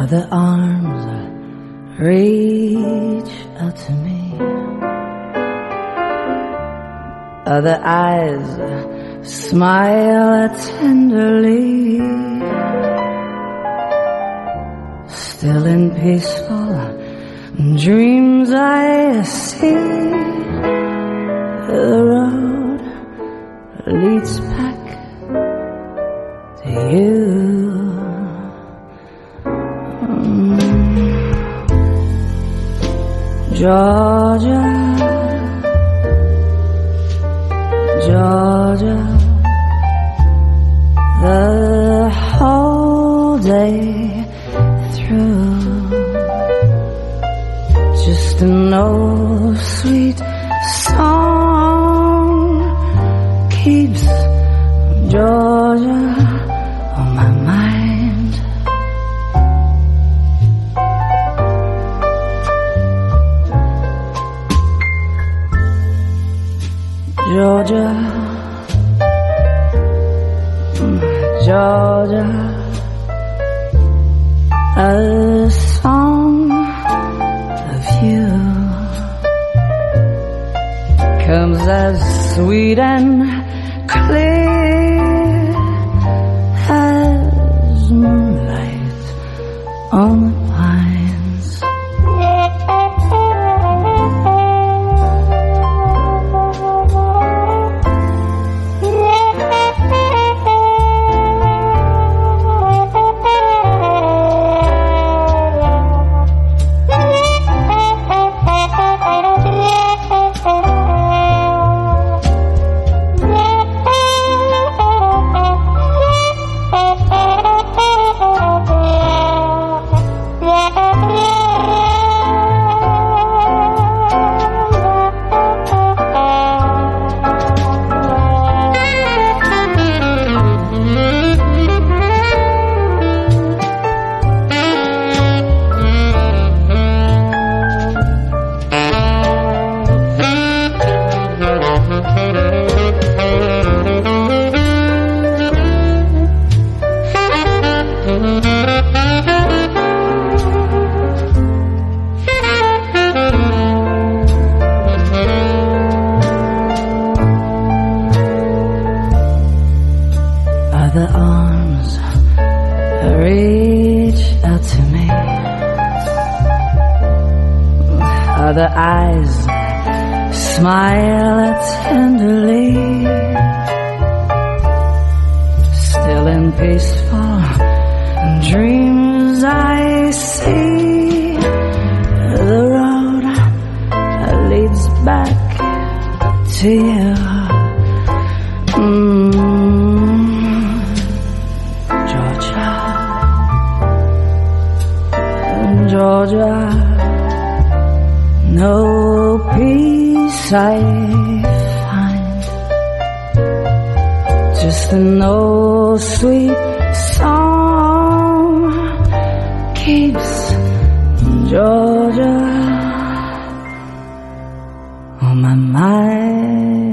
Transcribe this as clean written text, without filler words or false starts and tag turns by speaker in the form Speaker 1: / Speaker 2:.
Speaker 1: Other arms reach out to me. Other eyes smile tenderly. Still in peaceful dreams I see the road leads back to you. Georgia, Georgia, the whole day through, just an old sweet song keeps Georgia on my mind. Georgia, Georgia, a song of you comes as sweet and clear as moonlight on the pines. Other arms reach out to me. Other eyes smile tenderly. Still in peaceful dreams I see the road leads back to you. Georgia, no peace I find, just an old sweet song keeps Georgia on my mind.